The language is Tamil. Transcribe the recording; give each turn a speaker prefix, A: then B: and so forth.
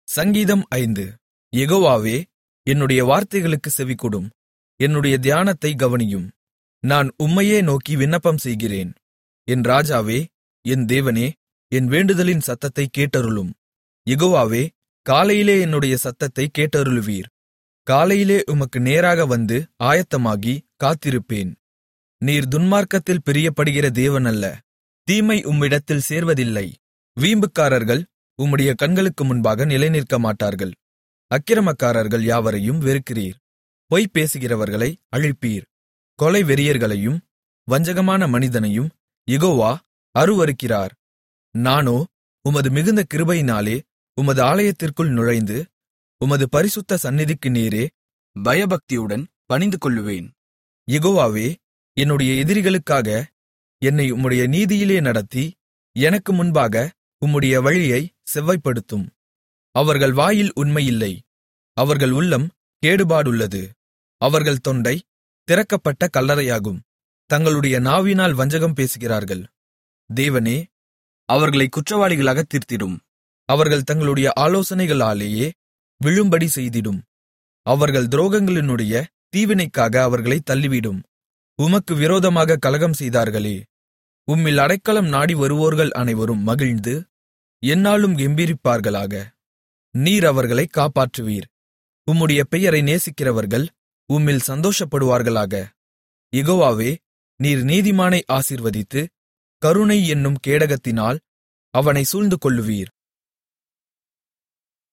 A: சங்கீதம் 5. யெகோவாவே, என்னுடைய வார்த்தைகளுக்குச் செவிகொடும். என்னுடைய தியானத்தைக் கவனியும். நான் உம்மையே நோக்கி விண்ணப்பம் செய்கிறேன். என் ராஜாவே, என் தேவனே, என் வேண்டுதலின் சத்தத்தைக் கேட்டருளும். யெகோவாவே, காலையிலே என்னுடைய சத்தத்தைக் கேட்டருளுவீர். காலையிலே உமக்கு நேராக வந்து ஆயத்தமாகி காத்திருப்பேன். நீர் துன்மார்க்கத்தில் பிரியப்படுகிற தேவன் அல்ல. தீமை உம்மிடத்தில் சேர்வதில்லை. வீம்புக்காரர்கள் உம்முடைய கண்களுக்கு முன்பாக நிலைநிற்கமாட்டார்கள். அக்கிரமக்காரர்கள் யாவரையும் வெறுக்கிறீர். பொய் பேசுகிறவர்களை அழிப்பீர். கொலை வெறியர்களையும் வஞ்சகமான மனிதனையும் யெகோவா அருவருக்கிறார். நானோ உமது மிகுந்த கிருபையினாலே உமது ஆலயத்திற்குள் நுழைந்து உமது பரிசுத்த சந்நிதிக்கு நேரே பயபக்தியுடன் பணிந்துகொள்ளுவேன். யெகோவாவே, என்னுடைய எதிரிகளுக்காக என்னை உம்முடைய நீதியிலே நடத்தி எனக்கு முன்பாக உம்முடைய வழியை செவ்வைப்படுத்தும். அவர்கள் வாயில் உண்மையில்லை. அவர்கள் உள்ளம் கேடுபாடுள்ளது. அவர்கள் தொண்டை திறக்கப்பட்ட கல்லறையாகும். தங்களுடைய நாவினால் வஞ்சகம் பேசுகிறார்கள். தேவனே, அவர்களை குற்றவாளிகளாகத் தீர்த்திடும். அவர்கள் தங்களுடைய ஆலோசனைகளாலேயே விழும்படி செய்திடும். அவர்கள் துரோகங்களினுடைய தீவினைக்காக அவர்களைத் தள்ளிவிடும். உமக்கு விரோதமாக கலகம் செய்தார்களே. உம்மில் அடைக்கலம் நாடி வருவோர்கள் அனைவரும் மகிழ்ந்து எந்நாளும் கெம்பீரிப்பார்களாக. நீர் அவர்களைக் காப்பாற்றுவீர். உம்முடைய பெயரை நேசிக்கிறவர்கள் உம்மில் சந்தோஷப்படுவார்களாக. யெகோவாவே, நீர் நீதிமானை ஆசீர்வதித்து கருணை என்னும் கேடகத்தினால் அவனை சூழ்ந்து கொள்ளுவீர்.